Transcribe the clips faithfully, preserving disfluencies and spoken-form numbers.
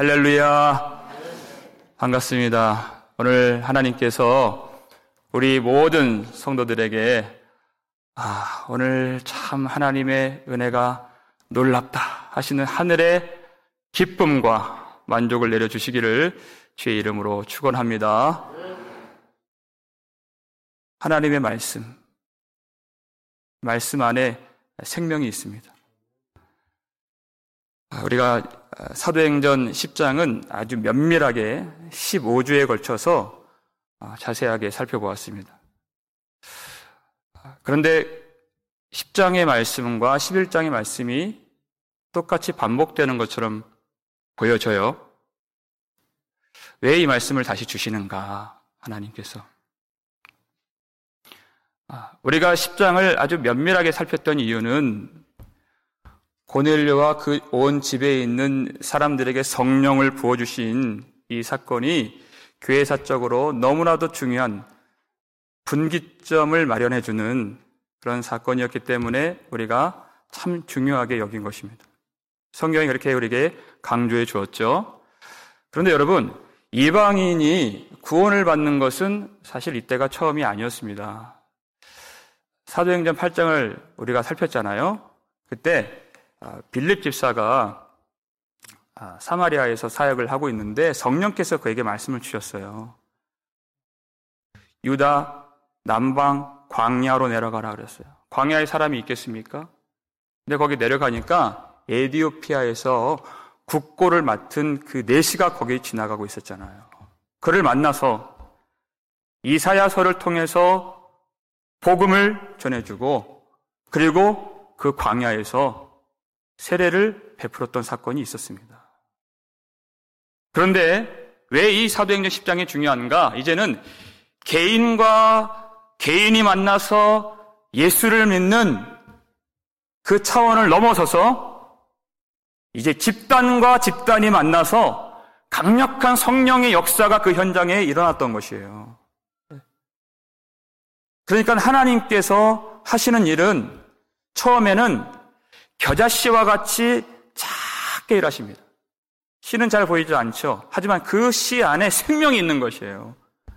할렐루야. 반갑습니다. 오늘 하나님께서 우리 모든 성도들에게 아, 오늘 참 하나님의 은혜가 놀랍다 하시는 하늘의 기쁨과 만족을 내려주시기를 주의 이름으로 축원합니다. 하나님의 말씀, 말씀 안에 생명이 있습니다. 우리가 사도행전 십 장은 아주 면밀하게 십오 주에 걸쳐서 자세하게 살펴보았습니다. 그런데 십 장의 말씀과 십일 장의 말씀이 똑같이 반복되는 것처럼 보여져요. 왜 이 말씀을 다시 주시는가, 하나님께서. 우리가 십 장을 아주 면밀하게 살폈던 이유는 고넬료와 그 온 집에 있는 사람들에게 성령을 부어주신 이 사건이 교회사적으로 너무나도 중요한 분기점을 마련해주는 그런 사건이었기 때문에 우리가 참 중요하게 여긴 것입니다. 성경이 그렇게 우리에게 강조해 주었죠. 그런데 여러분, 이방인이 구원을 받는 것은 사실 이때가 처음이 아니었습니다. 사도행전 팔 장을 우리가 살폈잖아요. 그때 빌립 집사가 사마리아에서 사역을 하고 있는데 성령께서 그에게 말씀을 주셨어요. 유다 남방 광야로 내려가라 그랬어요. 광야에 사람이 있겠습니까? 근데 거기 내려가니까 에디오피아에서 국고를 맡은 그 내시가 거기 지나가고 있었잖아요. 그를 만나서 이사야서를 통해서 복음을 전해주고 그리고 그 광야에서 세례를 베풀었던 사건이 있었습니다. 그런데 왜 이 사도행전 십 장이 중요한가? 이제는 개인과 개인이 만나서 예수를 믿는 그 차원을 넘어서서 이제 집단과 집단이 만나서 강력한 성령의 역사가 그 현장에 일어났던 것이에요. 그러니까 하나님께서 하시는 일은 처음에는 겨자씨와 같이 작게 일하십니다. 씨는 잘 보이지 않죠. 하지만 그 씨 안에 생명이 있는 것이에요.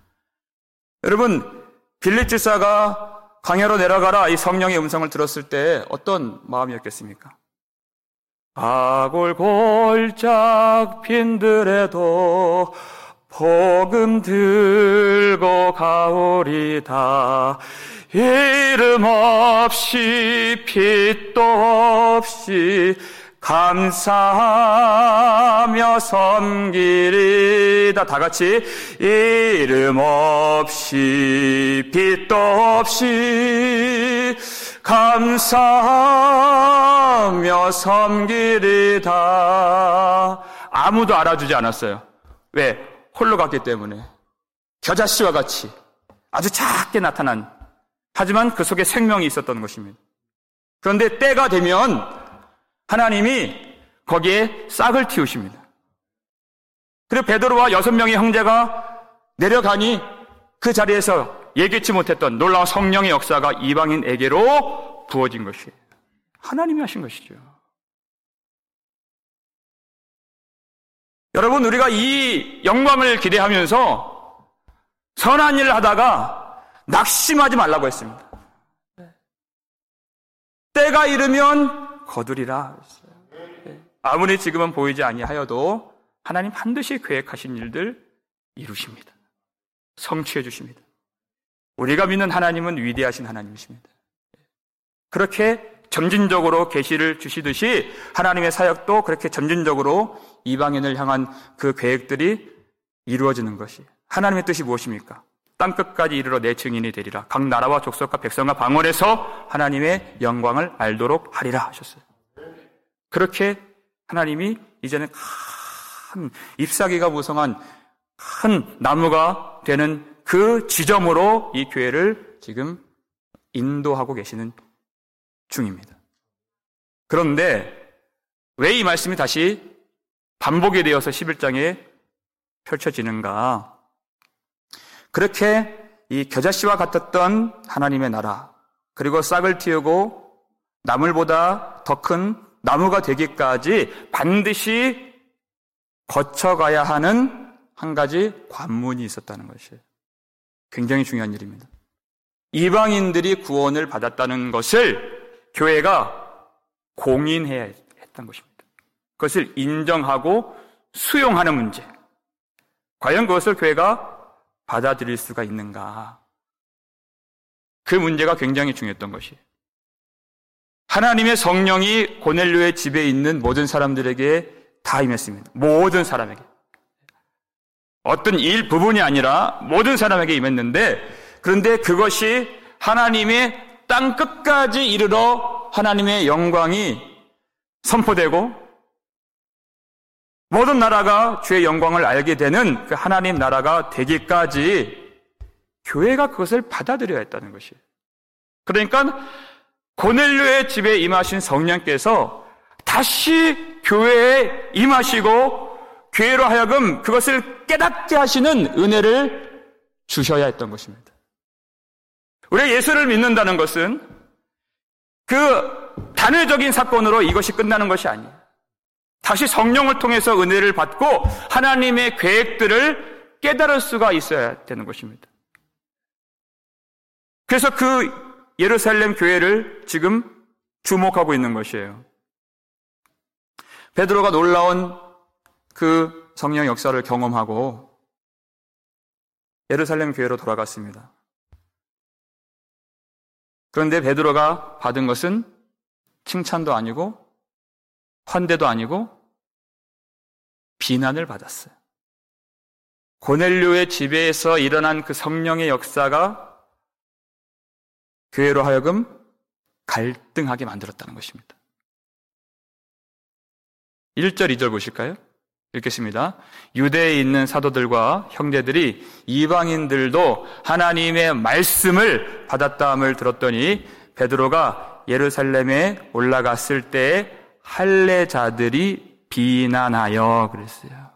여러분, 빌립 집사가 광야로 내려가라 이 성령의 음성을 들었을 때 어떤 마음이었겠습니까? 아골골짝 빈들에도 복음 들고 가오리다. 이름 없이 빛도 없이 감사하며 섬기리다. 다 같이 이름 없이 빛도 없이 감사하며 섬기리다. 아무도 알아주지 않았어요. 왜? 홀로 갔기 때문에. 겨자씨와 같이 아주 작게 나타난, 하지만 그 속에 생명이 있었던 것입니다. 그런데 때가 되면 하나님이 거기에 싹을 틔우십니다. 그리고 베드로와 여섯 명의 형제가 내려가니 그 자리에서 예기치 못했던 놀라운 성령의 역사가 이방인에게로 부어진 것이에요. 하나님이 하신 것이죠. 여러분, 우리가 이 영광을 기대하면서 선한 일을 하다가 낙심하지 말라고 했습니다. 때가 이르면 거두리라 했어요. 아무리 지금은 보이지 아니하여도 하나님 반드시 계획하신 일들 이루십니다. 성취해 주십니다. 우리가 믿는 하나님은 위대하신 하나님이십니다. 그렇게 점진적으로 계시를 주시듯이 하나님의 사역도 그렇게 점진적으로 이방인을 향한 그 계획들이 이루어지는 것이, 하나님의 뜻이 무엇입니까? 땅끝까지 이르러 내 증인이 되리라. 각 나라와 족속과 백성과 방언에서 하나님의 영광을 알도록 하리라 하셨어요. 그렇게 하나님이 이제는 큰 잎사귀가 무성한 큰 나무가 되는 그 지점으로 이 교회를 지금 인도하고 계시는 중입니다. 그런데 왜 이 말씀이 다시 반복이 되어서 십일 장에 펼쳐지는가? 그렇게 이 겨자씨와 같았던 하나님의 나라, 그리고 싹을 틔우고 나물보다 더 큰 나무가 되기까지 반드시 거쳐가야 하는 한 가지 관문이 있었다는 것이에요. 굉장히 중요한 일입니다. 이방인들이 구원을 받았다는 것을 교회가 공인해야 했던 것입니다. 그것을 인정하고 수용하는 문제. 과연 그것을 교회가 받아들일 수가 있는가? 그 문제가 굉장히 중요했던 것이에요. 하나님의 성령이 고넬료의 집에 있는 모든 사람들에게 다 임했습니다. 모든 사람에게. 어떤 일부분이 아니라 모든 사람에게 임했는데, 그런데 그것이 하나님의 땅 끝까지 이르러 하나님의 영광이 선포되고 모든 나라가 주의 영광을 알게 되는 그 하나님 나라가 되기까지 교회가 그것을 받아들여야 했다는 것이에요. 그러니까 고넬료의 집에 임하신 성령께서 다시 교회에 임하시고 교회로 하여금 그것을 깨닫게 하시는 은혜를 주셔야 했던 것입니다. 우리가 예수를 믿는다는 것은 그 단회적인 사건으로 이것이 끝나는 것이 아니에요. 다시 성령을 통해서 은혜를 받고 하나님의 계획들을 깨달을 수가 있어야 되는 것입니다. 그래서 그 예루살렘 교회를 지금 주목하고 있는 것이에요. 베드로가 놀라운 그 성령 역사를 경험하고 예루살렘 교회로 돌아갔습니다. 그런데 베드로가 받은 것은 칭찬도 아니고 환대도 아니고 비난을 받았어요. 고넬료의 집에서 일어난 그 성령의 역사가 교회로 하여금 갈등하게 만들었다는 것입니다. 일 절, 이 절 보실까요? 읽겠습니다. 유대에 있는 사도들과 형제들이 이방인들도 하나님의 말씀을 받았다함을 들었더니 베드로가 예루살렘에 올라갔을 때에 할례자들이 비난하여 그랬어요.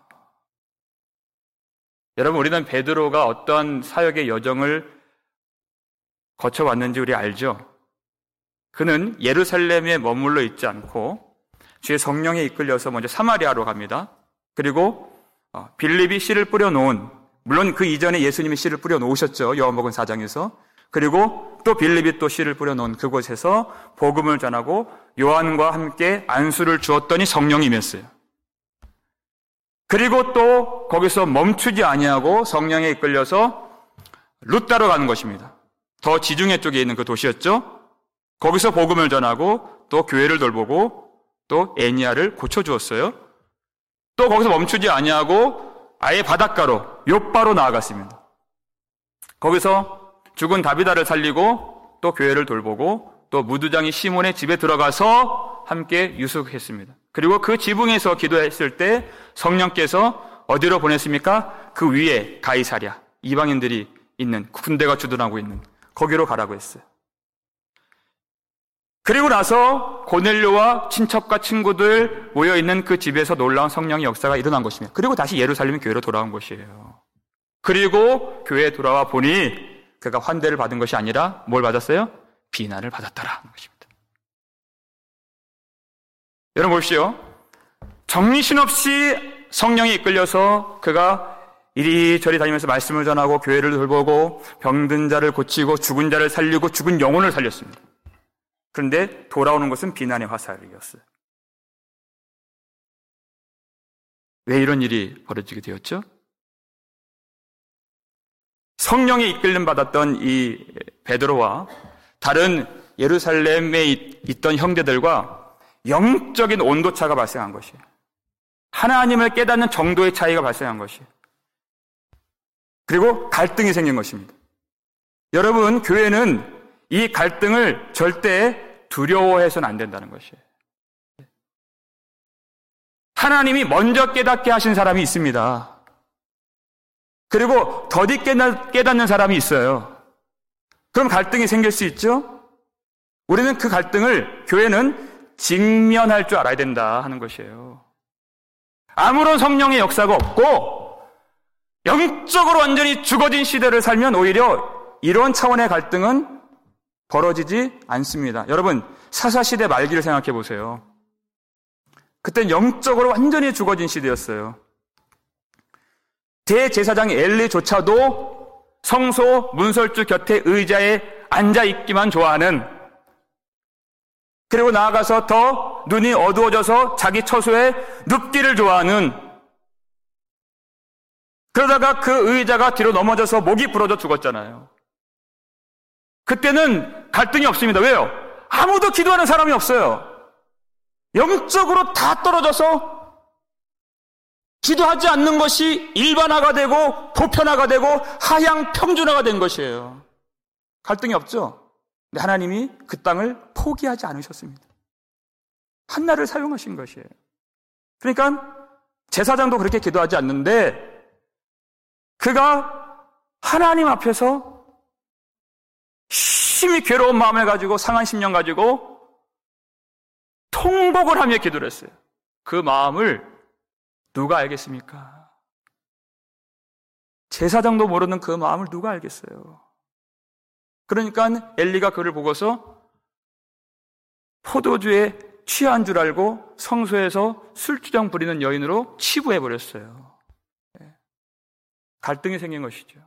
여러분, 우리는 베드로가 어떤 사역의 여정을 거쳐왔는지 우리 알죠? 그는 예루살렘에 머물러 있지 않고 주의 성령에 이끌려서 먼저 사마리아로 갑니다. 그리고 빌립이 씨를 뿌려놓은, 물론 그 이전에 예수님이 씨를 뿌려놓으셨죠. 요한복음 사 장에서. 그리고 또 빌립이 또 씨를 뿌려놓은 그곳에서 복음을 전하고 요한과 함께 안수를 주었더니 성령이 임했어요. 그리고 또 거기서 멈추지 아니하고 성령에 이끌려서 루따로 가는 것입니다. 더 지중해 쪽에 있는 그 도시였죠. 거기서 복음을 전하고 또 교회를 돌보고 또 애니아를 고쳐주었어요. 또 거기서 멈추지 아니하고 아예 바닷가로 욥바로 나아갔습니다. 거기서 죽은 다비다를 살리고 또 교회를 돌보고 또 무두장이 시몬의 집에 들어가서 함께 유숙했습니다. 그리고 그 지붕에서 기도했을 때 성령께서 어디로 보냈습니까? 그 위에 가이사랴, 이방인들이 있는, 군대가 주둔하고 있는 거기로 가라고 했어요. 그리고 나서 고넬료와 친척과 친구들 모여있는 그 집에서 놀라운 성령의 역사가 일어난 것입니다. 그리고 다시 예루살렘 교회로 돌아온 것이에요. 그리고 교회에 돌아와 보니 그가 환대를 받은 것이 아니라 뭘 받았어요? 비난을 받았더라 하는 것입니다. 여러분 보십시오. 정신없이 성령에 이끌려서 그가 이리저리 다니면서 말씀을 전하고 교회를 돌보고 병든 자를 고치고 죽은 자를 살리고 죽은 영혼을 살렸습니다. 그런데 돌아오는 것은 비난의 화살이었어요. 왜 이런 일이 벌어지게 되었죠? 성령에 이끌림 받았던 이 베드로와 다른 예루살렘에 있던 형제들과 영적인 온도차가 발생한 것이에요. 하나님을 깨닫는 정도의 차이가 발생한 것이에요. 그리고 갈등이 생긴 것입니다. 여러분, 교회는 이 갈등을 절대 두려워해서는 안 된다는 것이에요. 하나님이 먼저 깨닫게 하신 사람이 있습니다. 그리고 더디 깨닫는 사람이 있어요. 그럼 갈등이 생길 수 있죠? 우리는 그 갈등을, 교회는 직면할 줄 알아야 된다 하는 것이에요. 아무런 성령의 역사가 없고 영적으로 완전히 죽어진 시대를 살면 오히려 이런 차원의 갈등은 벌어지지 않습니다. 여러분, 사사시대 말기를 생각해 보세요. 그땐 영적으로 완전히 죽어진 시대였어요. 대제사장 엘리조차도 성소 문설주 곁에 의자에 앉아 있기만 좋아하는, 그리고 나아가서 더 눈이 어두워져서 자기 처소에 눕기를 좋아하는, 그러다가 그 의자가 뒤로 넘어져서 목이 부러져 죽었잖아요. 그때는 갈등이 없습니다. 왜요? 아무도 기도하는 사람이 없어요. 영적으로 다 떨어져서 기도하지 않는 것이 일반화가 되고 보편화가 되고 하향 평준화가 된 것이에요. 갈등이 없죠? 근데 하나님이 그 땅을 포기하지 않으셨습니다. 한나를 사용하신 것이에요. 그러니까 제사장도 그렇게 기도하지 않는데 그가 하나님 앞에서 심히 괴로운 마음을 가지고 상한 심령 가지고 통곡을 하며 기도를 했어요. 그 마음을 누가 알겠습니까? 제사장도 모르는 그 마음을 누가 알겠어요? 그러니까 엘리가 그를 보고서 포도주에 취한 줄 알고 성소에서 술주정 부리는 여인으로 치부해버렸어요. 갈등이 생긴 것이죠.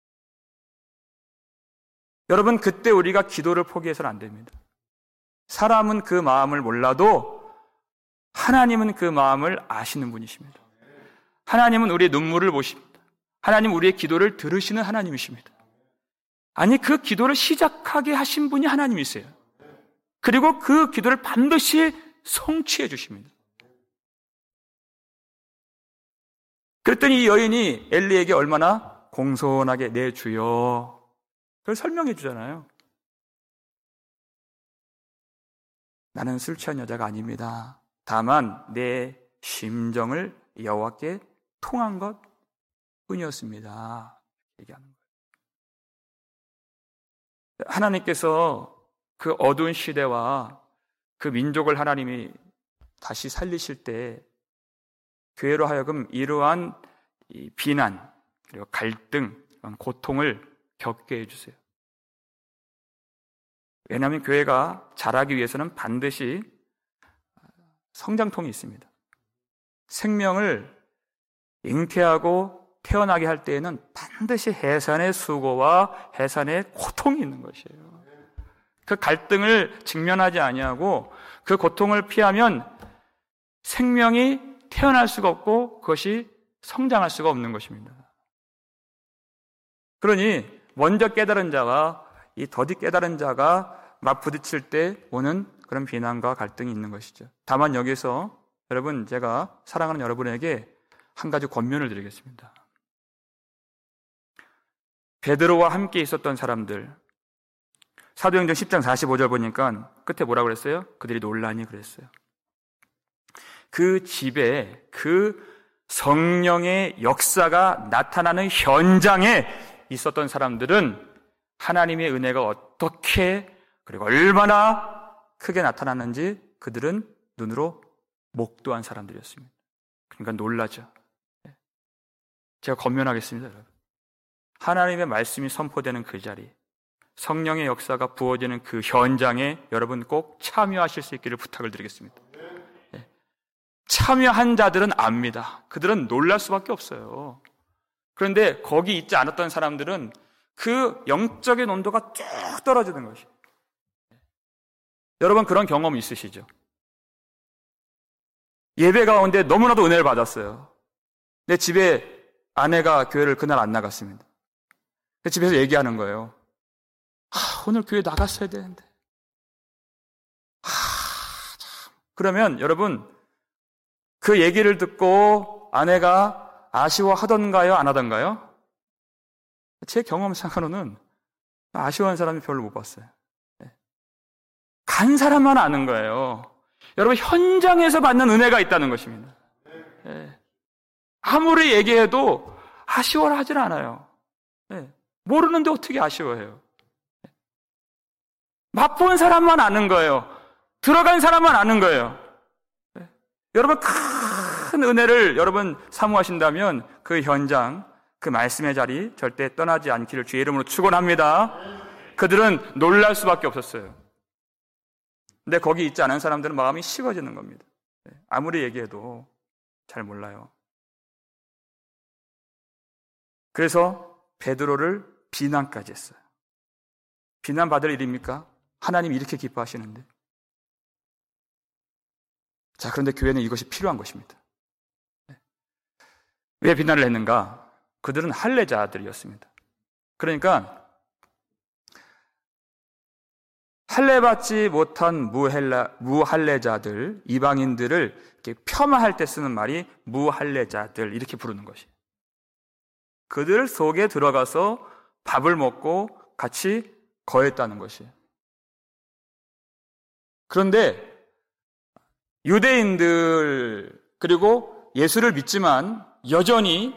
여러분, 그때 우리가 기도를 포기해서는 안 됩니다. 사람은 그 마음을 몰라도 하나님은 그 마음을 아시는 분이십니다. 하나님은 우리의 눈물을 보십니다. 하나님은 우리의 기도를 들으시는 하나님이십니다. 아니, 그 기도를 시작하게 하신 분이 하나님이세요. 그리고 그 기도를 반드시 성취해 주십니다. 그랬더니 이 여인이 엘리에게 얼마나 공손하게 내 주여, 그걸 설명해 주잖아요. 나는 술 취한 여자가 아닙니다. 다만 내 심정을 여호와께 통한 것 뿐이었습니다. 얘기하는 거예요. 하나님께서 그 어두운 시대와 그 민족을 하나님이 다시 살리실 때 교회로 하여금 이러한 이 비난, 그리고 갈등, 고통을 겪게 해주세요. 왜냐하면 교회가 자라기 위해서는 반드시 성장통이 있습니다. 생명을 잉태하고 태어나게 할 때에는 반드시 해산의 수고와 해산의 고통이 있는 것이에요. 그 갈등을 직면하지 아니하고 그 고통을 피하면 생명이 태어날 수가 없고 그것이 성장할 수가 없는 것입니다. 그러니 먼저 깨달은 자와 이 더디 깨달은 자가 맞부딪힐 때 오는 그런 비난과 갈등이 있는 것이죠. 다만 여기서 여러분, 제가 사랑하는 여러분에게 한 가지 권면을 드리겠습니다. 베드로와 함께 있었던 사람들, 사도행전 십 장 사십오 절 보니까 끝에 뭐라고 그랬어요? 그들이 논란이 그랬어요. 그 집에 그 성령의 역사가 나타나는 현장에 있었던 사람들은 하나님의 은혜가 어떻게 그리고 얼마나 크게 나타났는지 그들은 눈으로 목도한 사람들이었습니다. 그러니까 놀라죠. 제가 권면하겠습니다, 여러분. 하나님의 말씀이 선포되는 그 자리, 성령의 역사가 부어지는 그 현장에 여러분 꼭 참여하실 수 있기를 부탁을 드리겠습니다. 참여한 자들은 압니다. 그들은 놀랄 수밖에 없어요. 그런데 거기 있지 않았던 사람들은 그 영적인 온도가 쭉 떨어지는 것이에요. 여러분, 그런 경험 있으시죠? 예배 가운데 너무나도 은혜를 받았어요. 내 집에 아내가 교회를 그날 안 나갔습니다. 집에서 얘기하는 거예요. 아, 오늘 교회 나갔어야 되는데. 아, 참. 그러면 여러분, 그 얘기를 듣고 아내가 아쉬워하던가요? 안 하던가요? 제 경험상으로는 아쉬워하는 사람이 별로 못 봤어요. 간 사람만 아는 거예요. 여러분, 현장에서 받는 은혜가 있다는 것입니다. 아무리 얘기해도 아쉬워라 하질 않아요. 모르는데 어떻게 아쉬워해요? 맛본 사람만 아는 거예요. 들어간 사람만 아는 거예요. 여러분, 큰 은혜를 여러분 사모하신다면 그 현장, 그 말씀의 자리 절대 떠나지 않기를 주의 이름으로 축원합니다. 그들은 놀랄 수밖에 없었어요. 근데 거기 있지 않은 사람들은 마음이 식어지는 겁니다. 아무리 얘기해도 잘 몰라요. 그래서 베드로를 비난까지 했어요. 비난받을 일입니까? 하나님 이렇게 기뻐하시는데. 자, 그런데 교회는 이것이 필요한 것입니다. 왜 비난을 했는가? 그들은 할례자들이었습니다. 그러니까 할례받지 못한 무할례, 무할례자들, 이방인들을 이렇게 폄하할 때 쓰는 말이 무할례자들 이렇게 부르는 것이에요. 그들 속에 들어가서 밥을 먹고 같이 거했다는 것이에요. 그런데 유대인들 그리고 예수를 믿지만 여전히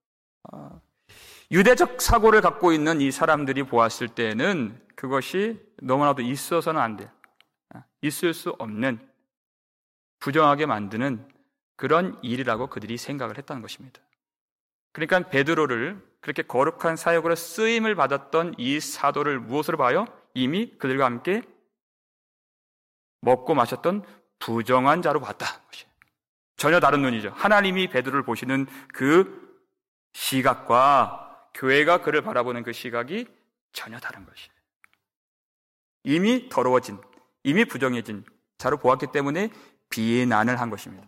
유대적 사고를 갖고 있는 이 사람들이 보았을 때는 그것이 너무나도 있어서는 안 돼요. 있을 수 없는 부정하게 만드는 그런 일이라고 그들이 생각을 했다는 것입니다. 그러니까 베드로를 그렇게 거룩한 사역으로 쓰임을 받았던 이 사도를 무엇으로 봐요? 이미 그들과 함께 먹고 마셨던 부정한 자로 봤다는 것이에요. 전혀 다른 눈이죠. 하나님이 베드로를 보시는 그 시각과 교회가 그를 바라보는 그 시각이 전혀 다른 것이에요. 이미 더러워진, 이미 부정해진 자로 보았기 때문에 비난을 한 것입니다.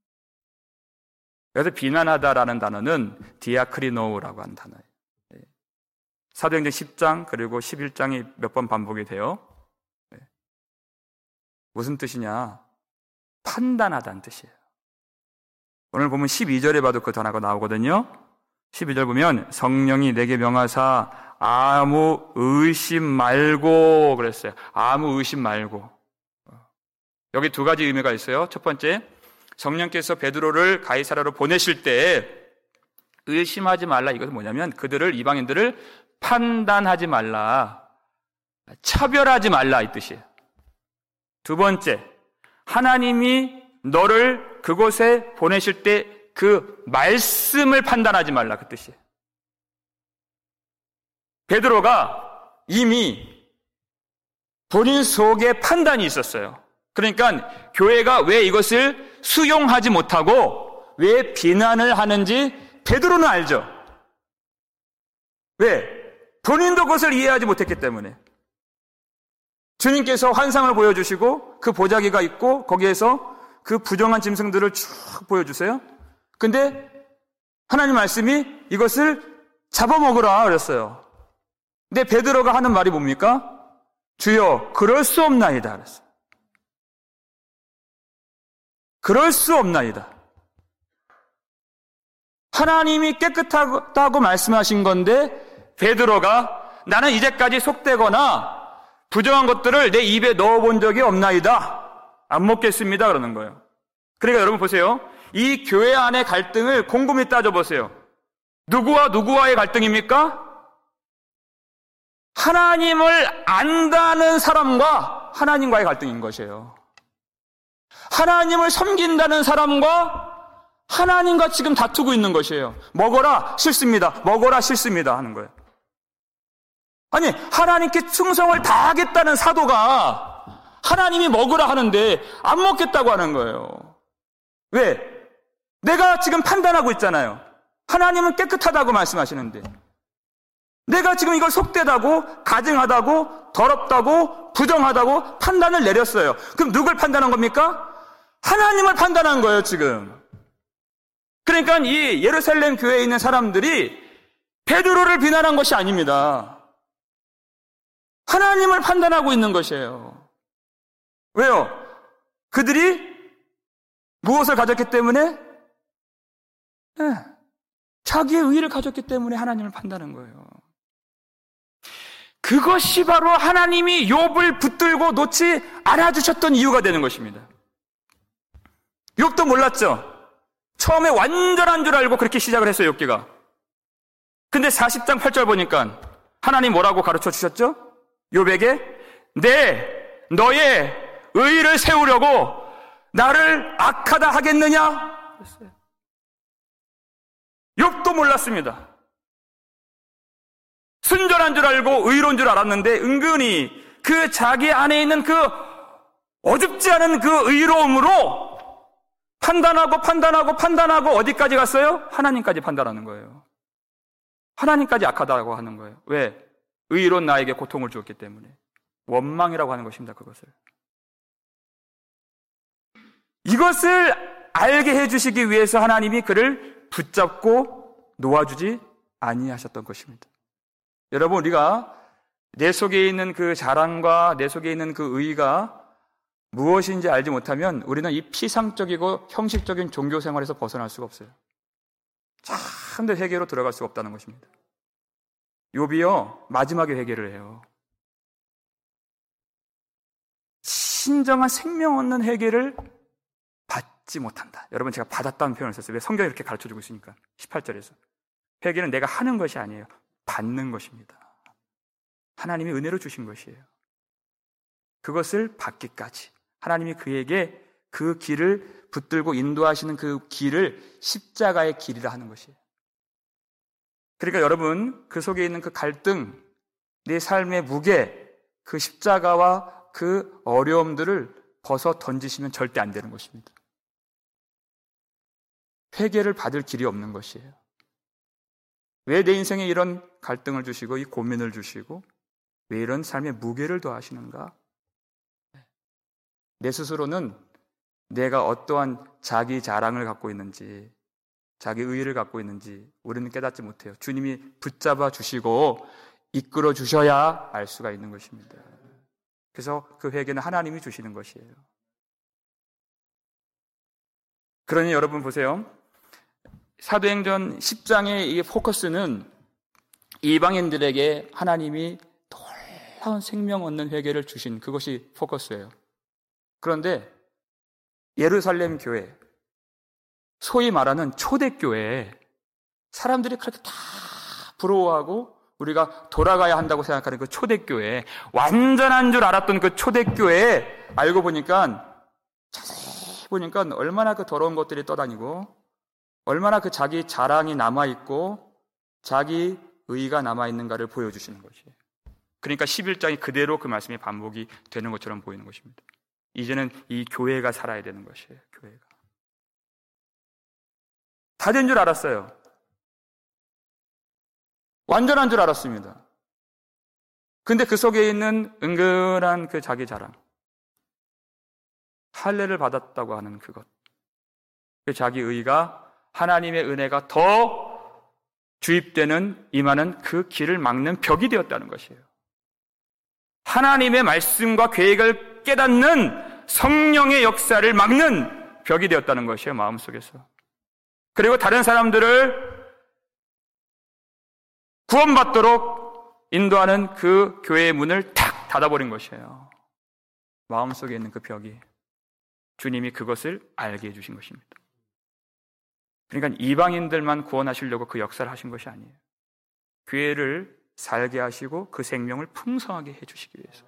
그래서 비난하다라는 단어는 디아크리노우라고 하는 단어예요. 사도행전 십 장 그리고 십일 장이 몇 번 반복이 돼요. 무슨 뜻이냐? 판단하다는 뜻이에요. 오늘 보면 십이 절에 봐도 그 단어가 나오거든요. 십이 절 보면 성령이 내게 명하사 아무 의심 말고 그랬어요. 아무 의심 말고. 여기 두 가지 의미가 있어요. 첫 번째, 성령께서 베드로를 가이사랴로 보내실 때 의심하지 말라. 이것은 뭐냐면 그들을, 이방인들을 판단하지 말라, 차별하지 말라 이 뜻이에요. 두 번째, 하나님이 너를 그곳에 보내실 때 그 말씀을 판단하지 말라 그 뜻이에요. 베드로가 이미 본인 속에 판단이 있었어요. 그러니까 교회가 왜 이것을 수용하지 못하고 왜 비난을 하는지 베드로는 알죠. 왜? 본인도 그것을 이해하지 못했기 때문에. 주님께서 환상을 보여주시고 그 보자기가 있고 거기에서 그 부정한 짐승들을 쭉 보여주세요. 근데 하나님 말씀이 이것을 잡아먹으라 그랬어요. 근데 베드로가 하는 말이 뭡니까? 주여 그럴 수 없나이다 그랬어요. 그럴 수 없나이다. 하나님이 깨끗하다고 말씀하신 건데 베드로가 나는 이제까지 속되거나 부정한 것들을 내 입에 넣어본 적이 없나이다. 안 먹겠습니다. 그러는 거예요. 그러니까 여러분 보세요. 이 교회 안의 갈등을 곰곰이 따져보세요. 누구와 누구와의 갈등입니까? 하나님을 안다는 사람과 하나님과의 갈등인 것이에요. 하나님을 섬긴다는 사람과 하나님과 지금 다투고 있는 것이에요. 먹어라, 싫습니다. 먹어라, 싫습니다. 하는 거예요. 아니, 하나님께 충성을 다하겠다는 사도가 하나님이 먹으라 하는데 안 먹겠다고 하는 거예요. 왜? 내가 지금 판단하고 있잖아요. 하나님은 깨끗하다고 말씀하시는데 내가 지금 이걸 속되다고, 가증하다고, 더럽다고, 부정하다고 판단을 내렸어요. 그럼 누굴 판단한 겁니까? 하나님을 판단한 거예요, 지금. 그러니까 이 예루살렘 교회에 있는 사람들이 베드로를 비난한 것이 아닙니다. 하나님을 판단하고 있는 것이에요. 왜요? 그들이 무엇을 가졌기 때문에? 네, 자기의 의의를 가졌기 때문에 하나님을 판단한 거예요. 그것이 바로 하나님이 욥을 붙들고 놓지 않아주셨던 이유가 되는 것입니다. 욥도 몰랐죠. 처음에 완전한 줄 알고 그렇게 시작을 했어요, 욥기가. 근데 사십 장 팔 절 보니까 하나님 뭐라고 가르쳐 주셨죠? 욥에게 내 너의 의의를 세우려고 나를 악하다 하겠느냐? 그랬어요. 욥도 몰랐습니다. 순전한 줄 알고 의로운 줄 알았는데 은근히 그 자기 안에 있는 그 어둡지 않은 그 의로움으로 판단하고 판단하고 판단하고 어디까지 갔어요? 하나님까지 판단하는 거예요. 하나님까지 악하다고 하는 거예요. 왜? 의로운 나에게 고통을 주었기 때문에. 원망이라고 하는 것입니다. 그것을. 이것을 알게 해주시기 위해서 하나님이 그를 붙잡고 놓아주지 아니하셨던 것입니다. 여러분, 우리가 내 속에 있는 그 자랑과 내 속에 있는 그 의의가 무엇인지 알지 못하면 우리는 이 피상적이고 형식적인 종교 생활에서 벗어날 수가 없어요. 참된 회개로 들어갈 수가 없다는 것입니다. 욥이요, 마지막에 회개를 해요. 진정한 생명 얻는 회개를 받지 못한다. 여러분, 제가 받았다는 표현을 썼어요. 왜? 성경이 이렇게 가르쳐주고 있으니까. 십팔 절에서. 회개는 내가 하는 것이 아니에요. 받는 것입니다. 하나님이 은혜로 주신 것이에요. 그것을 받기까지 하나님이 그에게 그 길을 붙들고 인도하시는 그 길을 십자가의 길이라 하는 것이에요. 그러니까 여러분, 그 속에 있는 그 갈등, 내 삶의 무게, 그 십자가와 그 어려움들을 벗어 던지시면 절대 안 되는 것입니다. 회개를 받을 길이 없는 것이에요. 왜 내 인생에 이런 갈등을 주시고 이 고민을 주시고 왜 이런 삶의 무게를 더하시는가? 내 스스로는 내가 어떠한 자기 자랑을 갖고 있는지, 자기 의의를 갖고 있는지 우리는 깨닫지 못해요. 주님이 붙잡아 주시고 이끌어 주셔야 알 수가 있는 것입니다. 그래서 그 회개는 하나님이 주시는 것이에요. 그러니 여러분 보세요. 사도행전 십 장의 이 포커스는 이방인들에게 하나님이 놀라운 생명 얻는 회개를 주신 그것이 포커스예요. 그런데 예루살렘 교회, 소위 말하는 초대교회, 사람들이 그렇게 다 부러워하고 우리가 돌아가야 한다고 생각하는 그 초대교회, 완전한 줄 알았던 그 초대교회 알고 보니까, 자세히 보니까 얼마나 그 더러운 것들이 떠다니고 얼마나 그 자기 자랑이 남아있고 자기 의의가 남아있는가를 보여주시는 것이에요. 그러니까 십일 장이 그대로 그 말씀이 반복이 되는 것처럼 보이는 것입니다. 이제는 이 교회가 살아야 되는 것이에요. 교회가. 다 된 줄 알았어요. 완전한 줄 알았습니다. 근데 그 속에 있는 은근한 그 자기 자랑, 할례를 받았다고 하는 그것, 그 자기 의의가 하나님의 은혜가 더 주입되는 임하는 그 길을 막는 벽이 되었다는 것이에요. 하나님의 말씀과 계획을 깨닫는 성령의 역사를 막는 벽이 되었다는 것이에요. 마음속에서. 그리고 다른 사람들을 구원받도록 인도하는 그 교회의 문을 탁 닫아버린 것이에요. 마음속에 있는 그 벽이. 주님이 그것을 알게 해주신 것입니다. 그러니까 이방인들만 구원하시려고 그 역사를 하신 것이 아니에요. 교회를 살게 하시고 그 생명을 풍성하게 해주시기 위해서.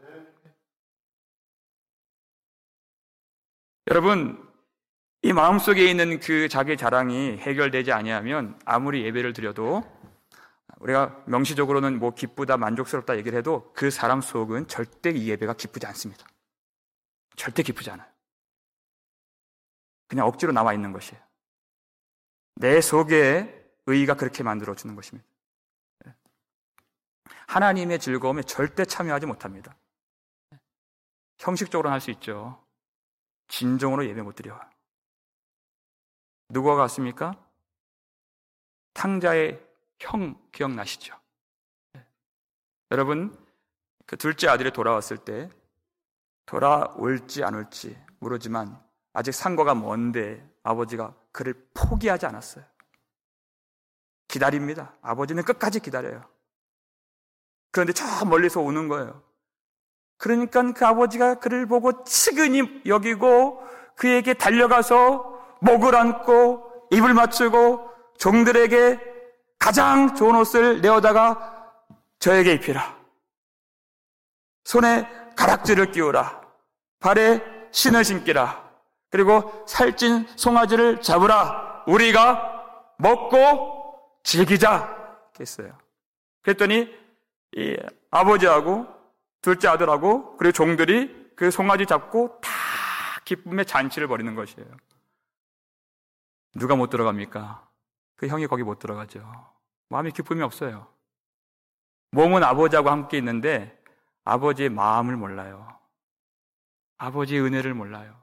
여러분, 이 마음속에 있는 그 자기 자랑이 해결되지 아니하면 아무리 예배를 드려도, 우리가 명시적으로는 뭐 기쁘다, 만족스럽다 얘기를 해도 그 사람 속은 절대 이 예배가 기쁘지 않습니다. 절대 기쁘지 않아요. 그냥 억지로 남아 있는 것이에요. 내 속에 의의가 그렇게 만들어주는 것입니다. 하나님의 즐거움에 절대 참여하지 못합니다. 형식적으로는 할 수 있죠. 진정으로 예배 못 드려요. 누구와 같습니까? 탕자의 형 기억나시죠? 여러분, 그 둘째 아들이 돌아왔을 때 돌아올지 안 올지 모르지만 아직 상고가 먼데 아버지가 그를 포기하지 않았어요. 기다립니다. 아버지는 끝까지 기다려요. 그런데 저 멀리서 오는 거예요. 그러니까 그 아버지가 그를 보고 측은히 여기고 그에게 달려가서 목을 안고 입을 맞추고 종들에게 가장 좋은 옷을 내어다가 저에게 입히라. 손에 가락지를 끼우라. 발에 신을 신기라. 그리고 살찐 송아지를 잡으라. 우리가 먹고 즐기자 했어요. 그랬더니 이 아버지하고 둘째 아들하고 그리고 종들이 그 송아지 잡고 다 기쁨의 잔치를 벌이는 것이에요. 누가 못 들어갑니까? 그 형이 거기 못 들어가죠. 마음에 기쁨이 없어요. 몸은 아버지하고 함께 있는데 아버지의 마음을 몰라요. 아버지의 은혜를 몰라요.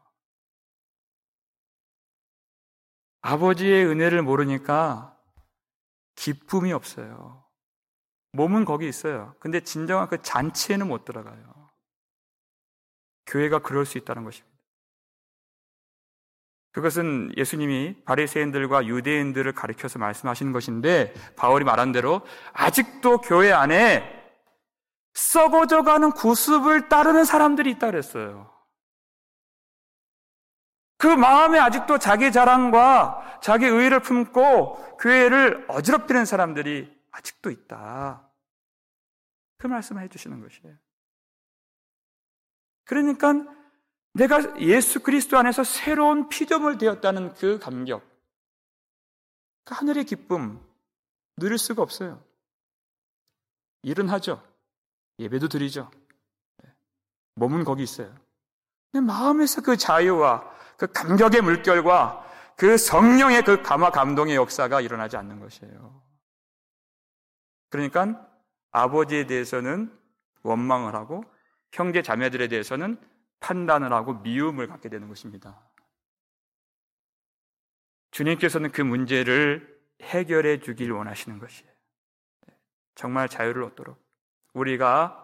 아버지의 은혜를 모르니까 기쁨이 없어요. 몸은 거기 있어요. 근데 진정한 그 잔치에는 못 들어가요. 교회가 그럴 수 있다는 것입니다. 그것은 예수님이 바리새인들과 유대인들을 가리켜서 말씀하시는 것인데, 바울이 말한 대로 아직도 교회 안에 썩어져가는 구습을 따르는 사람들이 있다 그랬어요. 그 마음에 아직도 자기 자랑과 자기 의의를 품고 교회를 어지럽히는 사람들이 아직도 있다. 그 말씀을 해주시는 것이에요. 그러니까 내가 예수 그리스도 안에서 새로운 피조물 되었다는 그 감격, 그 하늘의 기쁨 누릴 수가 없어요. 일은 하죠. 예배도 드리죠. 몸은 거기 있어요. 근데 마음에서 그 자유와 그 감격의 물결과 그 성령의 그 감화 감동의 역사가 일어나지 않는 것이에요. 그러니까 아버지에 대해서는 원망을 하고 형제 자매들에 대해서는 판단을 하고 미움을 갖게 되는 것입니다. 주님께서는 그 문제를 해결해 주길 원하시는 것이에요. 정말 자유를 얻도록 우리가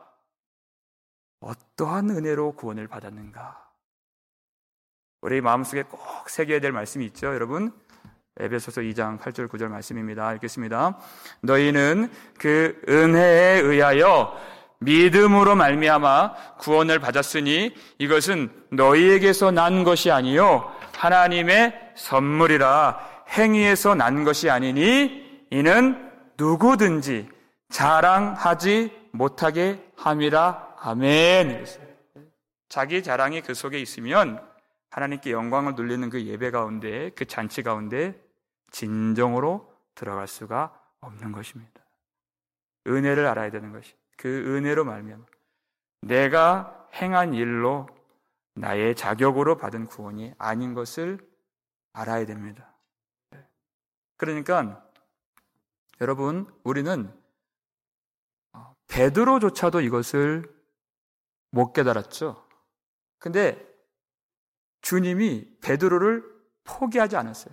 어떠한 은혜로 구원을 받았는가, 우리 마음속에 꼭 새겨야 될 말씀이 있죠. 여러분, 에베소서 이 장 팔 절 구 절 말씀입니다. 읽겠습니다. 너희는 그 은혜에 의하여 믿음으로 말미암아 구원을 받았으니 이것은 너희에게서 난 것이 아니요 하나님의 선물이라. 행위에서 난 것이 아니니 이는 누구든지 자랑하지 못하게 함이라. 아멘. 자기 자랑이 그 속에 있으면 하나님께 영광을 돌리는 그 예배 가운데, 그 잔치 가운데 진정으로 들어갈 수가 없는 것입니다. 은혜를 알아야 되는 것이, 그 은혜로 말미암아 내가 행한 일로 나의 자격으로 받은 구원이 아닌 것을 알아야 됩니다. 그러니까 여러분, 우리는 베드로조차도 이것을 못 깨달았죠. 근데 주님이 베드로를 포기하지 않았어요.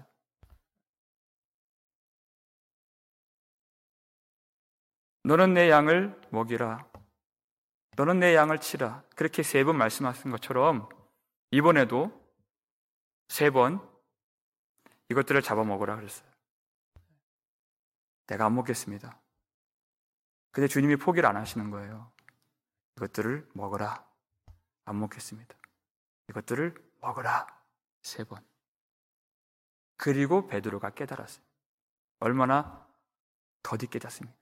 너는 내 양을 먹이라. 너는 내 양을 치라. 그렇게 세 번 말씀하신 것처럼 이번에도 세 번 이것들을 잡아먹으라 그랬어요. 내가 안 먹겠습니다. 근데 주님이 포기를 안 하시는 거예요. 이것들을 먹으라. 안 먹겠습니다. 이것들을 먹으라. 세 번. 그리고 베드로가 깨달았어요. 얼마나 더디 깨닫습니까?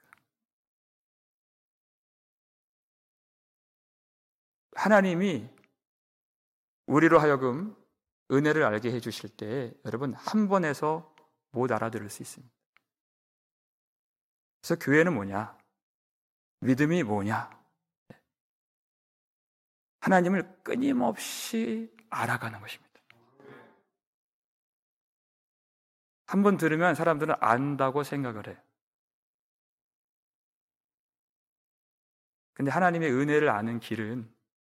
하나님이 우리로 하여금 은혜를 알게 해주실 때 여러분 한 번에서 못 알아들을 수 있습니다. 그래서 교회는 뭐냐? 믿음이 뭐냐? 하나님을 끊임없이 알아가는 것입니다. 한 번 들으면 사람들은 안다고 생각을 해요. 근데 하나님의 은혜를 아는 길은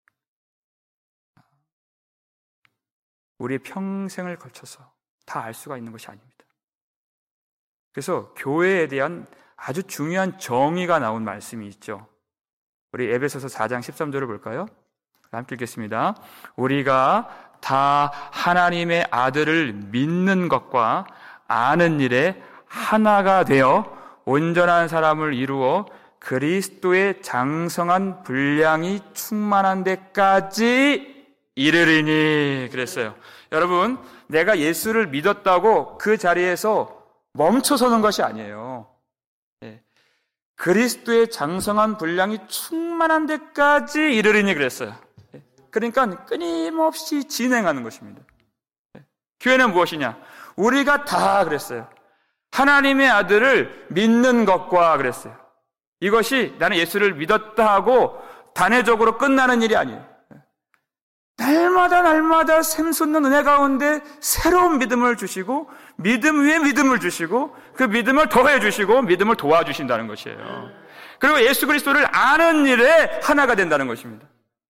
우리의 평생을 걸쳐서 다 알 수가 있는 것이 아닙니다. 그래서 교회에 대한 아주 중요한 정의가 나온 말씀이 있죠. 우리 에베소서 사 장 십삼 절을 볼까요? 함께 읽겠습니다. 우리가 다 하나님의 아들을 믿는 것과 아는 일에 하나가 되어 온전한 사람을 이루어 그리스도의 장성한 분량이 충만한 데까지 이르리니 그랬어요. 여러분, 내가 예수를 믿었다고 그 자리에서 멈춰서는 것이 아니에요. 예. 그리스도의 장성한 분량이 충만한 데까지 이르리니 그랬어요. 예. 그러니까 끊임없이 진행하는 것입니다. 예. 교회는 무엇이냐? 우리가 다 그랬어요. 하나님의 아들을 믿는 것과 그랬어요. 이것이 나는 예수를 믿었다 하고 단회적으로 끝나는 일이 아니에요. 날마다 날마다 샘솟는 은혜 가운데 새로운 믿음을 주시고 믿음 위에 믿음을 주시고 그 믿음을 더해 주시고 믿음을 도와주신다는 것이에요. 그리고 예수 그리스도를 아는 일에 하나가 된다는 것입니다.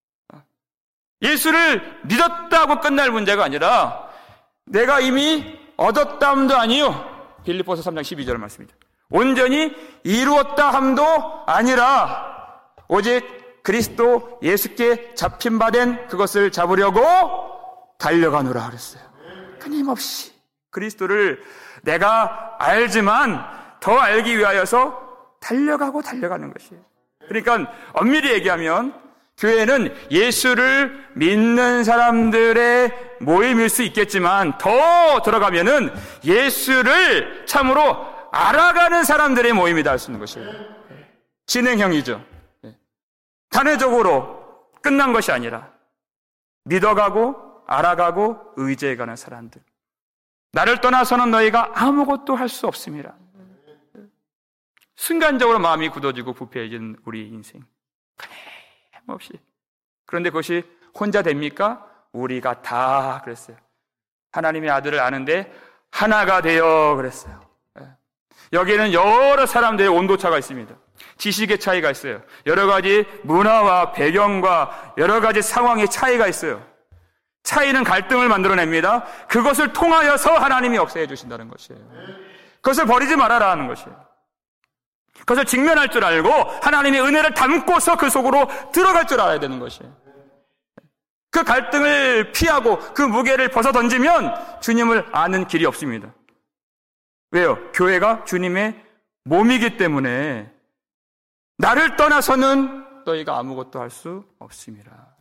예수를 믿었다고 끝날 문제가 아니라 내가 이미 얻었다함도 아니요, 빌립보서 삼 장 십이 절 말씀입니다. 온전히 이루었다 함도 아니라 오직 그리스도 예수께 잡힌 바 된 그것을 잡으려고 달려가노라 그랬어요. 끊임없이 그리스도를 내가 알지만 더 알기 위하여서 달려가고 달려가는 것이에요. 그러니까 엄밀히 얘기하면 교회는 예수를 믿는 사람들의 모임일 수 있겠지만 더 들어가면은 예수를 참으로 알아가는 사람들의 모임이다 할 수 있는 것이에요. 진행형이죠. 단회적으로 끝난 것이 아니라 믿어가고 알아가고 의지해가는 사람들. 나를 떠나서는 너희가 아무것도 할 수 없습니다. 순간적으로 마음이 굳어지고 부패해진 우리 인생. 끊임없이. 그런데 그것이 혼자 됩니까? 우리가 다 그랬어요. 하나님의 아들을 아는데 하나가 되어 그랬어요. 여기에는 여러 사람들의 온도차가 있습니다. 지식의 차이가 있어요. 여러 가지 문화와 배경과 여러 가지 상황의 차이가 있어요. 차이는 갈등을 만들어냅니다. 그것을 통하여서 하나님이 역사해 주신다는 것이에요. 그것을 버리지 말아라 하는 것이에요. 그것을 직면할 줄 알고 하나님의 은혜를 담고서 그 속으로 들어갈 줄 알아야 되는 것이에요. 그 갈등을 피하고 그 무게를 벗어던지면 주님을 아는 길이 없습니다. 왜요? 교회가 주님의 몸이기 때문에 나를 떠나서는 너희가 아무것도 할 수 없습니다.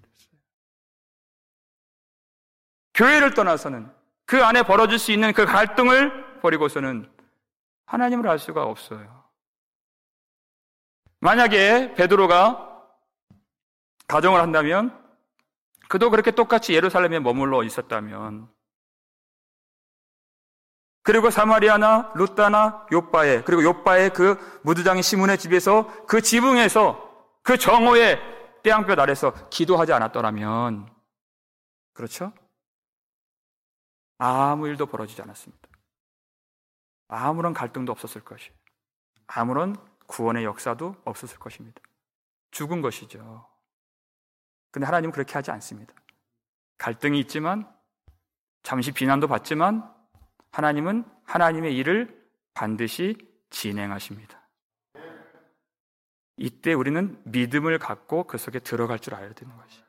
교회를 떠나서는 그 안에 벌어질 수 있는 그 갈등을 버리고서는 하나님을 알 수가 없어요. 만약에 베드로가 가정을 한다면 그도 그렇게 똑같이 예루살렘에 머물러 있었다면 그리고 사마리아나 룻다나 욥바에 그리고 욥바의 그 무드장인 시몬의 집에서 그 지붕에서 그 정오의 태양볕 아래서 기도하지 않았더라면 그렇죠? 아무 일도 벌어지지 않았습니다. 아무런 갈등도 없었을 것이에요. 아무런 구원의 역사도 없었을 것입니다. 죽은 것이죠. 근데 하나님은 그렇게 하지 않습니다. 갈등이 있지만 잠시 비난도 받지만 하나님은 하나님의 일을 반드시 진행하십니다. 이때 우리는 믿음을 갖고 그 속에 들어갈 줄 알아야 되는 것이에요.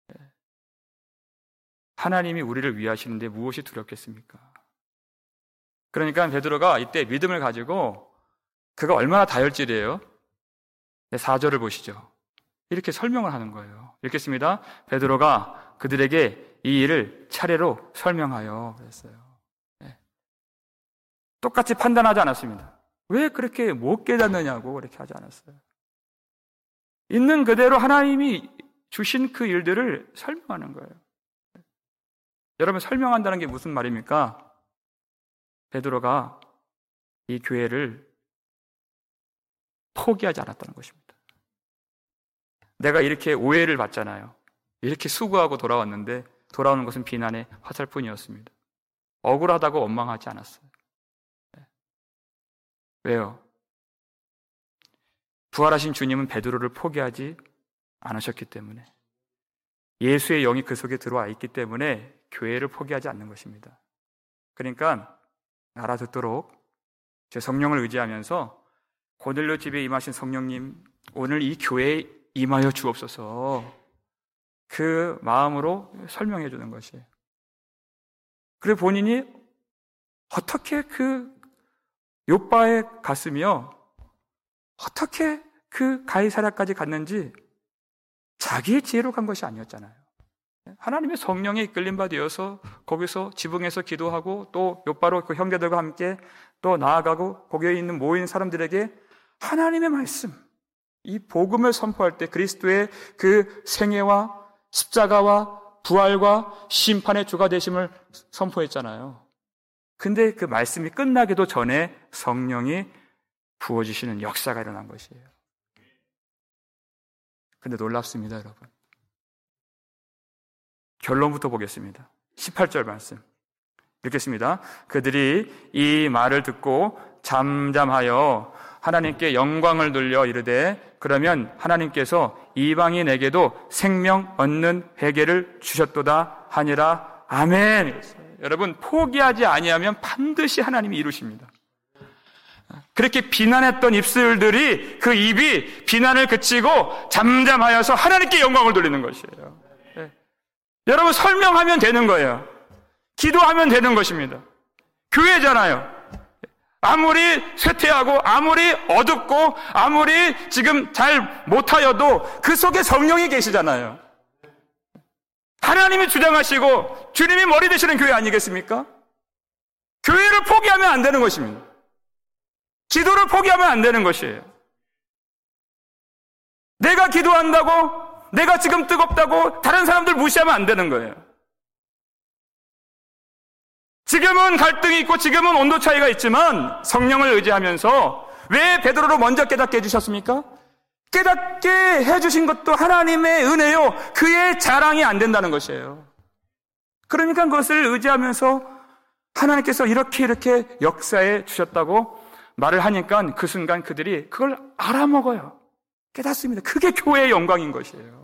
하나님이 우리를 위하시는데 무엇이 두렵겠습니까? 그러니까 베드로가 이때 믿음을 가지고 그가 얼마나 다혈질이에요? 사 절을 보시죠. 이렇게 설명을 하는 거예요. 읽겠습니다. 베드로가 그들에게 이 일을 차례로 설명하여 그랬어요. 네. 똑같이 판단하지 않았습니다. 왜 그렇게 못 깨닫느냐고 그렇게 하지 않았어요. 있는 그대로 하나님이 주신 그 일들을 설명하는 거예요. 여러분, 설명한다는 게 무슨 말입니까? 베드로가 이 교회를 포기하지 않았다는 것입니다. 내가 이렇게 오해를 받잖아요. 이렇게 수고하고 돌아왔는데 돌아오는 것은 비난의 화살뿐이었습니다. 억울하다고 원망하지 않았어요. 왜요? 부활하신 주님은 베드로를 포기하지 않으셨기 때문에, 예수의 영이 그 속에 들어와 있기 때문에 교회를 포기하지 않는 것입니다. 그러니까 알아듣도록 제 성령을 의지하면서 고넬료 집에 임하신 성령님, 오늘 이 교회에 임하여 주옵소서, 그 마음으로 설명해 주는 것이에요. 그리고 본인이 어떻게 그 욥바에 갔으며 어떻게 그 가이사랴까지 갔는지 자기의 지혜로 간 것이 아니었잖아요. 하나님의 성령에 이끌림 바 되어서 거기서 지붕에서 기도하고 또 욥바로 그 형제들과 함께 또 나아가고 거기에 있는 모인 사람들에게 하나님의 말씀, 이 복음을 선포할 때 그리스도의 그 생애와 십자가와 부활과 심판의 주가 되심을 선포했잖아요. 근데 그 말씀이 끝나기도 전에 성령이 부어주시는 역사가 일어난 것이에요. 근데 놀랍습니다, 여러분. 결론부터 보겠습니다. 십팔 절 말씀 읽겠습니다. 그들이 이 말을 듣고 잠잠하여 하나님께 영광을 돌려 이르되 그러면 하나님께서 이방인에게도 생명 얻는 회개를 주셨도다 하니라. 아멘. 여러분, 포기하지 아니하면 반드시 하나님이 이루십니다. 그렇게 비난했던 입술들이, 그 입이 비난을 그치고 잠잠하여서 하나님께 영광을 돌리는 것이에요. 네. 여러분, 설명하면 되는 거예요. 기도하면 되는 것입니다. 교회잖아요. 아무리 쇠퇴하고 아무리 어둡고 아무리 지금 잘 못하여도 그 속에 성령이 계시잖아요. 하나님이 주장하시고 주님이 머리 되시는 교회 아니겠습니까? 교회를 포기하면 안 되는 것입니다. 기도를 포기하면 안 되는 것이에요. 내가 기도한다고, 내가 지금 뜨겁다고 다른 사람들 무시하면 안 되는 거예요. 지금은 갈등이 있고 지금은 온도 차이가 있지만 성령을 의지하면서 왜 베드로로 먼저 깨닫게 해주셨습니까? 깨닫게 해주신 것도 하나님의 은혜요, 그의 자랑이 안 된다는 것이에요. 그러니까 그것을 의지하면서 하나님께서 이렇게 이렇게 역사해 주셨다고 말을 하니까 그 순간 그들이 그걸 알아먹어요. 깨닫습니다. 그게 교회의 영광인 것이에요.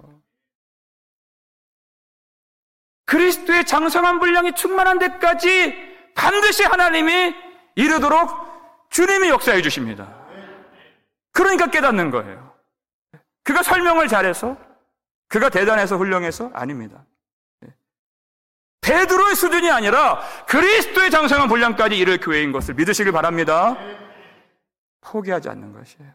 그리스도의 장성한 분량이 충만한 데까지 반드시 하나님이 이르도록 주님이 역사해 주십니다. 그러니까 깨닫는 거예요. 그가 설명을 잘해서, 그가 대단해서 훌륭해서 아닙니다. 베드로의 수준이 아니라 그리스도의 장성한 분량까지 이를 교회인 것을 믿으시길 바랍니다. 포기하지 않는 것이에요.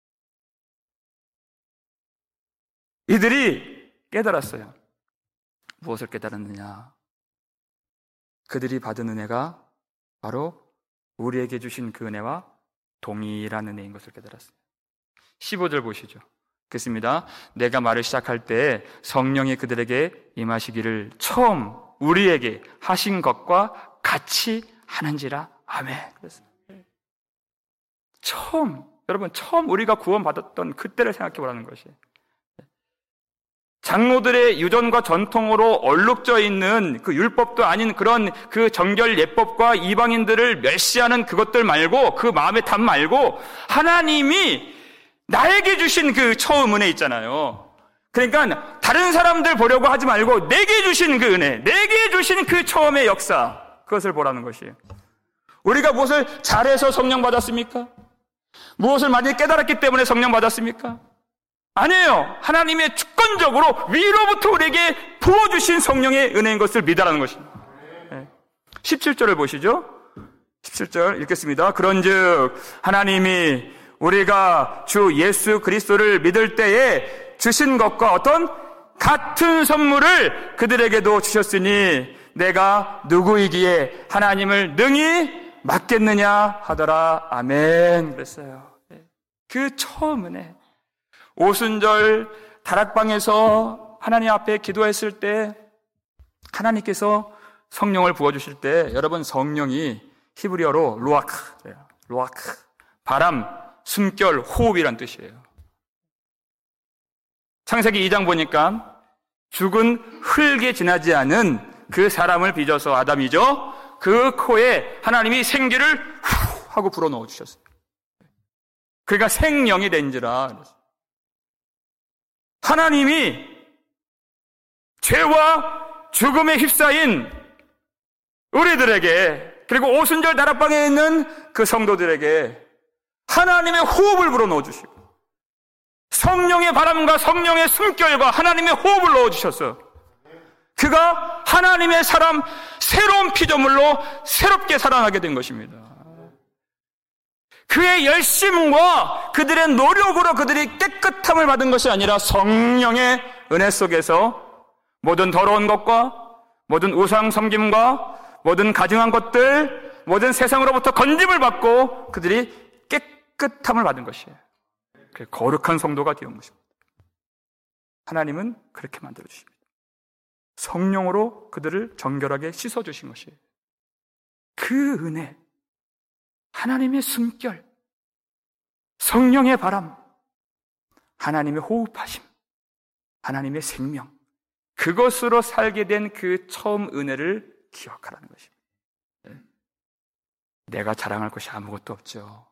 이들이 깨달았어요. 무엇을 깨달았느냐? 그들이 받은 은혜가 바로 우리에게 주신 그 은혜와 동일한 은혜인 것을 깨달았어요. 십오 절 보시죠. 그렇습니다. 내가 말을 시작할 때 성령이 그들에게 임하시기를 처음 우리에게 하신 것과 같이 하는지라. 아멘. 그랬어요. 처음, 여러분, 처음 우리가 구원받았던 그때를 생각해 보라는 것이에요. 장로들의 유전과 전통으로 얼룩져 있는 그 율법도 아닌 그런 그 정결 예법과 이방인들을 멸시하는 그것들 말고, 그 마음의 담 말고 하나님이 나에게 주신 그 처음 은혜 있잖아요. 그러니까 다른 사람들 보려고 하지 말고 내게 주신 그 은혜, 내게 주신 그 처음의 역사, 그것을 보라는 것이에요. 우리가 무엇을 잘해서 성령 받았습니까? 무엇을 많이 깨달았기 때문에 성령 받았습니까? 아니에요. 하나님의 주권적으로 위로부터 우리에게 부어주신 성령의 은혜인 것을 믿으라는 것입니다. 네. 십칠 절을 보시죠. 십칠 절 읽겠습니다. 그런즉 하나님이 우리가 주 예수 그리스도를 믿을 때에 주신 것과 어떤 같은 선물을 그들에게도 주셨으니 내가 누구이기에 하나님을 능히 맡겠느냐 하더라. 아멘. 그랬어요. 그 처음 은혜. 오순절 다락방에서 하나님 앞에 기도했을 때 하나님께서 성령을 부어주실 때, 여러분, 성령이 히브리어로 루아크, 루아크, 바람, 숨결, 호흡이란 뜻이에요. 창세기 이 장 보니까 죽은 흙에 지나지 않은 그 사람을 빚어서 아담이죠. 그 코에 하나님이 생기를 후 하고 불어넣어 주셨어요. 그러니까 생명이 된지라. 하나님이 죄와 죽음에 휩싸인 우리들에게, 그리고 오순절 다락방에 있는 그 성도들에게 하나님의 호흡을 불어넣어 주시고 성령의 바람과 성령의 숨결과 하나님의 호흡을 넣어주셨어요. 그가 하나님의 사람, 새로운 피조물로 새롭게 살아나게 된 것입니다. 그의 열심과 그들의 노력으로 그들이 깨끗함을 받은 것이 아니라 성령의 은혜 속에서 모든 더러운 것과 모든 우상 섬김과 모든 가증한 것들, 모든 세상으로부터 건짐을 받고 그들이 깨끗함을 받은 것이에요. 거룩한 성도가 되는 것입니다. 하나님은 그렇게 만들어주십니다. 성령으로 그들을 정결하게 씻어주신 것이에요. 그 은혜, 하나님의 숨결, 성령의 바람, 하나님의 호흡하심, 하나님의 생명, 그것으로 살게 된 그 처음 은혜를 기억하라는 것입니다. 내가 자랑할 것이 아무것도 없죠.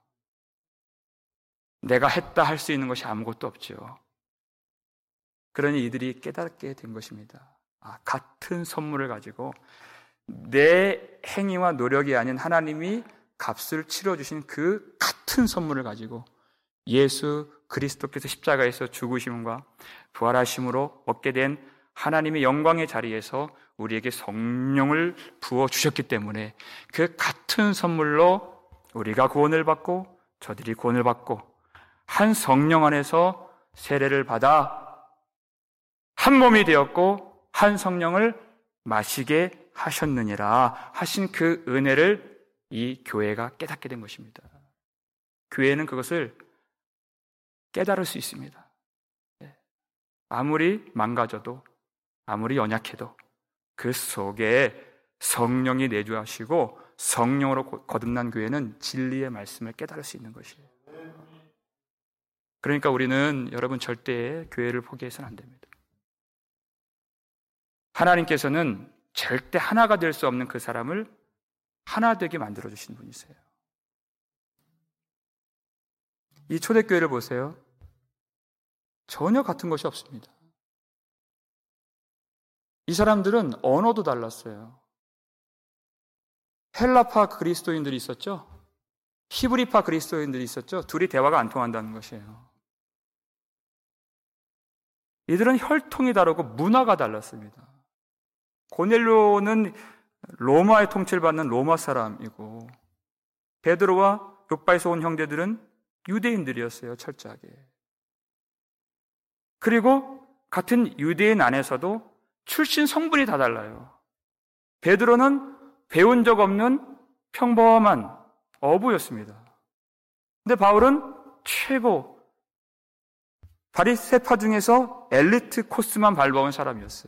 내가 했다 할 수 있는 것이 아무것도 없죠. 그러니 이들이 깨닫게 된 것입니다. 아, 같은 선물을 가지고 내 행위와 노력이 아닌 하나님이 값을 치러주신 그 같은 선물을 가지고 예수 그리스도께서 십자가에서 죽으심과 부활하심으로 얻게 된 하나님의 영광의 자리에서 우리에게 성령을 부어주셨기 때문에 그 같은 선물로 우리가 구원을 받고 저들이 구원을 받고 한 성령 안에서 세례를 받아 한 몸이 되었고 한 성령을 마시게 하셨느니라 하신 그 은혜를 이 교회가 깨닫게 된 것입니다. 교회는 그것을 깨달을 수 있습니다. 아무리 망가져도 아무리 연약해도 그 속에 성령이 내주하시고 성령으로 거듭난 교회는 진리의 말씀을 깨달을 수 있는 것이에요. 그러니까 우리는 여러분 절대 교회를 포기해서는 안 됩니다. 하나님께서는 절대 하나가 될 수 없는 그 사람을 하나 되게 만들어주신 분이세요. 이 초대교회를 보세요. 전혀 같은 것이 없습니다. 이 사람들은 언어도 달랐어요. 헬라파 그리스도인들이 있었죠. 히브리파 그리스도인들이 있었죠. 둘이 대화가 안 통한다는 것이에요. 이들은 혈통이 다르고 문화가 달랐습니다. 고넬료는 로마의 통치를 받는 로마 사람이고 베드로와 욥바에서 온 형제들은 유대인들이었어요. 철저하게. 그리고 같은 유대인 안에서도 출신 성분이 다 달라요. 베드로는 배운 적 없는 평범한 어부였습니다. 근데 바울은 최고 바리새파 중에서 엘리트 코스만 밟아온 사람이었어요.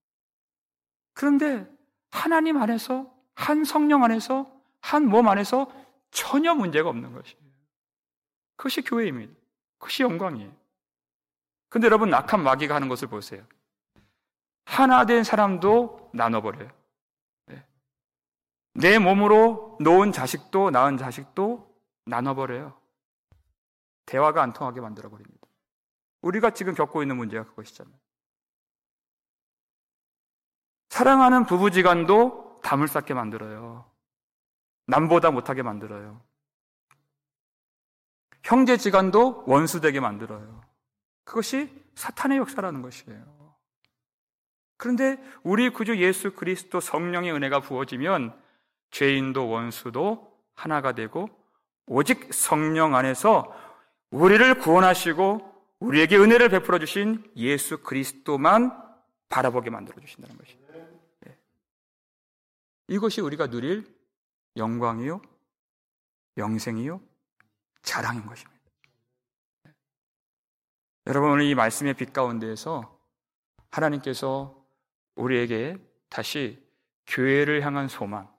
그런데 하나님 안에서, 한 성령 안에서, 한 몸 안에서 전혀 문제가 없는 것이에요. 그것이 교회입니다. 그것이 영광이에요. 근데 여러분, 악한 마귀가 하는 것을 보세요. 하나 된 사람도 나눠버려요. 네. 내 몸으로 놓은 자식도 낳은 자식도 나눠버려요. 대화가 안 통하게 만들어버립니다. 우리가 지금 겪고 있는 문제가 그것이잖아요. 사랑하는 부부지간도 담을 쌓게 만들어요. 남보다 못하게 만들어요. 형제지간도 원수되게 만들어요. 그것이 사탄의 역사라는 것이에요. 그런데 우리 구주 예수 그리스도 성령의 은혜가 부어지면 죄인도 원수도 하나가 되고 오직 성령 안에서 우리를 구원하시고 우리에게 은혜를 베풀어 주신 예수 그리스도만 바라보게 만들어 주신다는 것입니다. 네. 이것이 우리가 누릴 영광이요, 영생이요, 자랑인 것입니다. 네. 여러분, 오늘 이 말씀의 빛 가운데에서 하나님께서 우리에게 다시 교회를 향한 소망,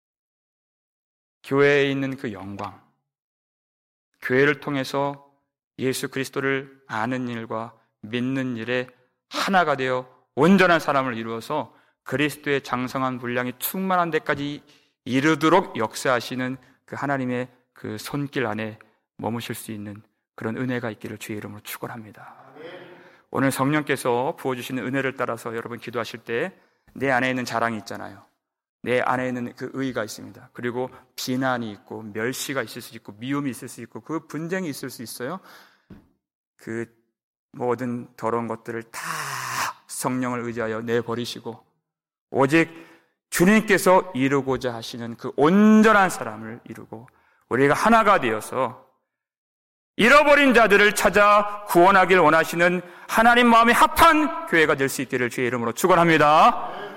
교회에 있는 그 영광, 교회를 통해서 예수 그리스도를 아는 일과 믿는 일에 하나가 되어 온전한 사람을 이루어서 그리스도의 장성한 분량이 충만한 데까지 이르도록 역사하시는 그 하나님의 그 손길 안에 머무실 수 있는 그런 은혜가 있기를 주의 이름으로 축원합니다. 오늘 성령께서 부어주시는 은혜를 따라서 여러분 기도하실 때 내 안에 있는 자랑이 있잖아요. 내 안에 있는 그 의의가 있습니다. 그리고 비난이 있고 멸시가 있을 수 있고 미움이 있을 수 있고 그 분쟁이 있을 수 있어요. 그 모든 더러운 것들을 다 성령을 의지하여 내버리시고 오직 주님께서 이루고자 하시는 그 온전한 사람을 이루고 우리가 하나가 되어서 잃어버린 자들을 찾아 구원하길 원하시는 하나님 마음에 합한 교회가 될 수 있기를 주의 이름으로 축원합니다.